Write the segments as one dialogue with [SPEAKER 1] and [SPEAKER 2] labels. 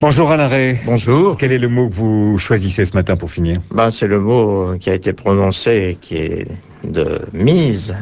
[SPEAKER 1] Bonjour Alain Ray.
[SPEAKER 2] Bonjour.
[SPEAKER 1] Quel est le mot que vous choisissez ce matin pour finir?
[SPEAKER 2] C'est le mot qui a été prononcé et qui est de mise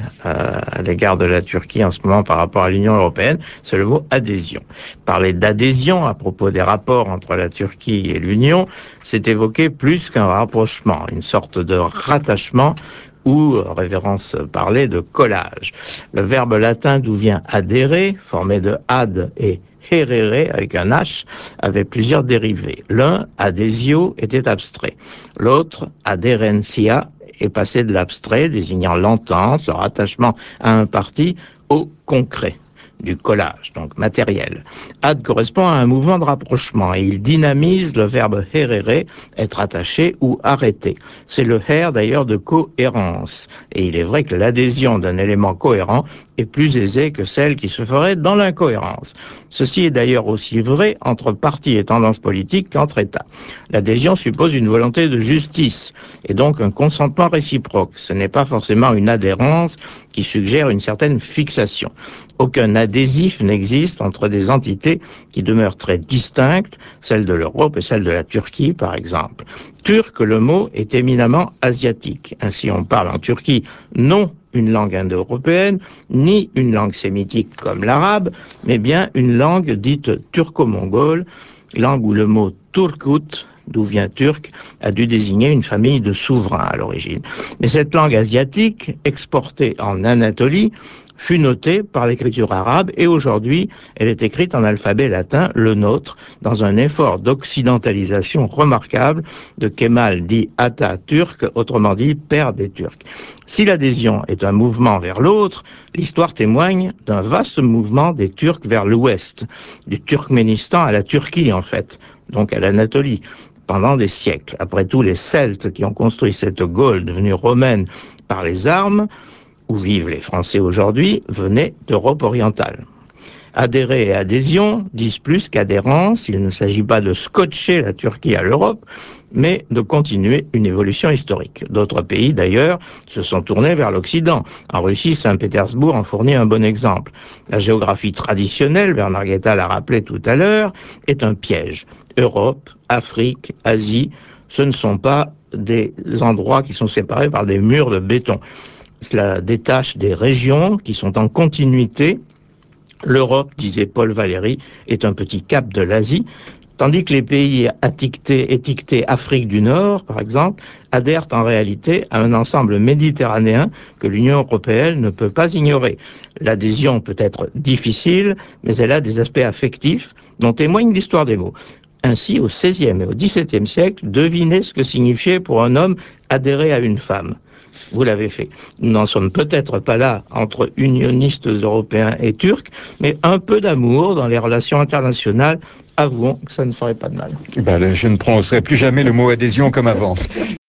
[SPEAKER 2] à l'égard de la Turquie en ce moment par rapport à l'Union européenne. C'est le mot adhésion. Parler d'adhésion à propos des rapports entre la Turquie et l'Union, c'est évoquer plus qu'un rapprochement, une sorte de rattachement ou, révérence parler, de collage. Le verbe latin d'où vient adhérer, formé de ad et herere avec un H, avait plusieurs dérivés. L'un, adhesio, était abstrait. L'autre, adherencia, est passé de l'abstrait, désignant l'entente, le rattachement à un parti, au concret, du collage, donc matériel. Ad correspond à un mouvement de rapprochement et il dynamise le verbe herere, être attaché ou arrêté. C'est le her d'ailleurs de cohérence. Et il est vrai que l'adhésion d'un élément cohérent est plus aisée que celle qui se ferait dans l'incohérence. Ceci est d'ailleurs aussi vrai entre partis et tendances politiques qu'entre États. L'adhésion suppose une volonté de justice et donc un consentement réciproque. Ce n'est pas forcément une adhérence qui suggère une certaine fixation. Aucun adhésif n'existe entre des entités qui demeurent très distinctes, celle de l'Europe et celle de la Turquie par exemple. Turc, le mot est éminemment asiatique. Ainsi on parle en Turquie non une langue indo-européenne, ni une langue sémitique comme l'arabe, mais bien une langue dite turco-mongole, langue où le mot turkut, d'où vient turc, a dû désigner une famille de souverains à l'origine. Mais cette langue asiatique, exportée en Anatolie, fut notée par l'écriture arabe et aujourd'hui, elle est écrite en alphabet latin, le nôtre, dans un effort d'occidentalisation remarquable de Kemal dit Atatürk, autrement dit père des Turcs. Si l'adhésion est un mouvement vers l'autre, l'histoire témoigne d'un vaste mouvement des Turcs vers l'ouest, du Turkménistan à la Turquie en fait, donc à l'Anatolie, pendant des siècles. Après tout, les Celtes qui ont construit cette Gaule devenue romaine par les armes, où vivent les Français aujourd'hui, venaient d'Europe orientale. Adhérer et adhésion disent plus qu'adhérence. Il ne s'agit pas de scotcher la Turquie à l'Europe, mais de continuer une évolution historique. D'autres pays, d'ailleurs, se sont tournés vers l'Occident. En Russie, Saint-Pétersbourg en fournit un bon exemple. La géographie traditionnelle, Bernard Guetta l'a rappelé tout à l'heure, est un piège. Europe, Afrique, Asie, ce ne sont pas des endroits qui sont séparés par des murs de béton. Cela détache des régions qui sont en continuité. L'Europe, disait Paul Valéry, est un petit cap de l'Asie, tandis que les pays étiquetés Afrique du Nord, par exemple, adhèrent en réalité à un ensemble méditerranéen que l'Union européenne ne peut pas ignorer. L'adhésion peut être difficile, mais elle a des aspects affectifs dont témoigne l'histoire des mots. Ainsi, au XVIe et au XVIIe siècle, devinez ce que signifiait pour un homme adhérer à une femme. Vous l'avez fait. Nous n'en sommes peut-être pas là entre unionistes européens et turcs, mais un peu d'amour dans les relations internationales, avouons que ça ne ferait pas de mal.
[SPEAKER 1] Je ne prononcerai plus jamais le mot adhésion comme avant.